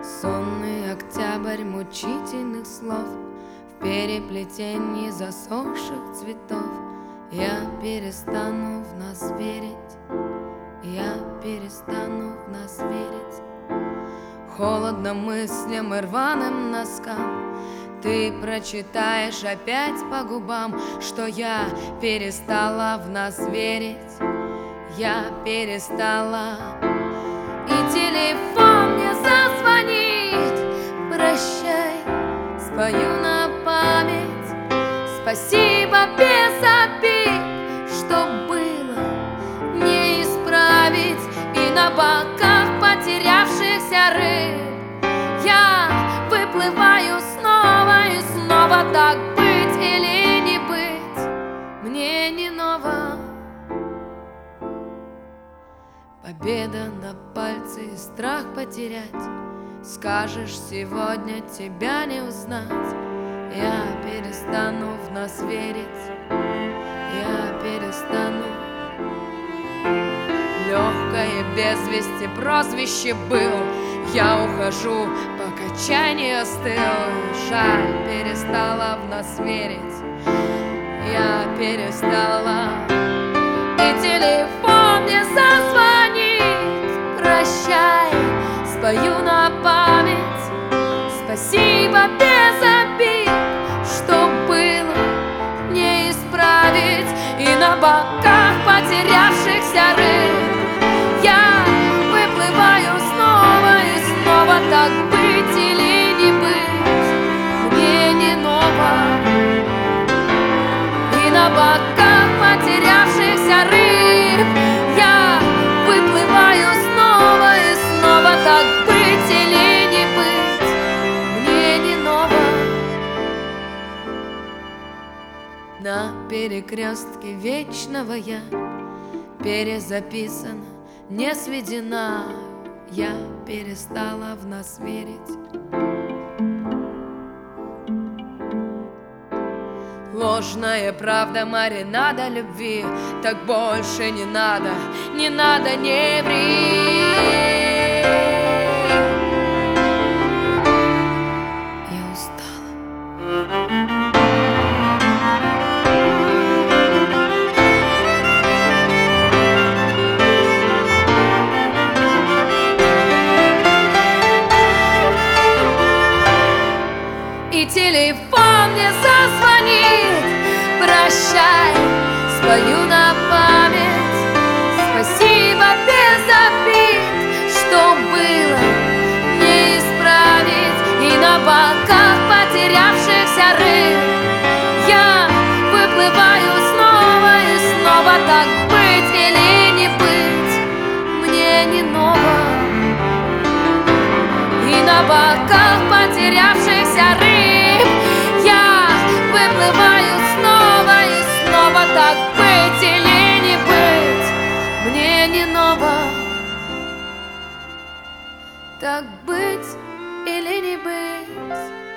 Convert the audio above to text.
Сонный октябрь мучительных слов, в переплетении засохших цветов. Я перестану в нас верить, я перестану в нас верить. Холодно мыслям и рваным носкам ты прочитаешь опять по губам, что я перестала в нас верить, я перестала. И телефон мне зазвонит, прощай, спою на память. Спасибо без обид, что было не исправить. И на боках потерявшихся рыб я выплываю снова и снова. Так быть или не быть, мне не ново. Победа на пальце и страх потерять. Скажешь, сегодня тебя не узнать. Я перестану в нас верить, я перестану. Легкое без вести прозвище был. Я ухожу, пока чай не остыл. Жаль, перестала в нас верить, я перестала. И телефон мне зазвонит, прощай, спою на память. Спасибо без обид, что было не исправить. И на боках потерявшихся рыб я выплываю снова и снова. Так быть или не быть, мне не ново. И на боках потерявшихся рыб я выплываю снова и снова. Так быть или не быть, мне не ново. На перекрестке вечного я перезаписана, не сведена. Я перестала в нас верить. Ложная правда маринада любви. Так больше не надо, не надо, не ври. Я устала. И телефон мне зазвонит, прощай, спою на память. Спасибо без обид, что было не исправить. И на боках потерявшихся рыб я выплываю снова и снова. Так быть или не быть, мне не ново. И на боках потерявшихся рыб я выплываю снова и снова. Так быть или не быть, мне не ново. Так быть или не быть.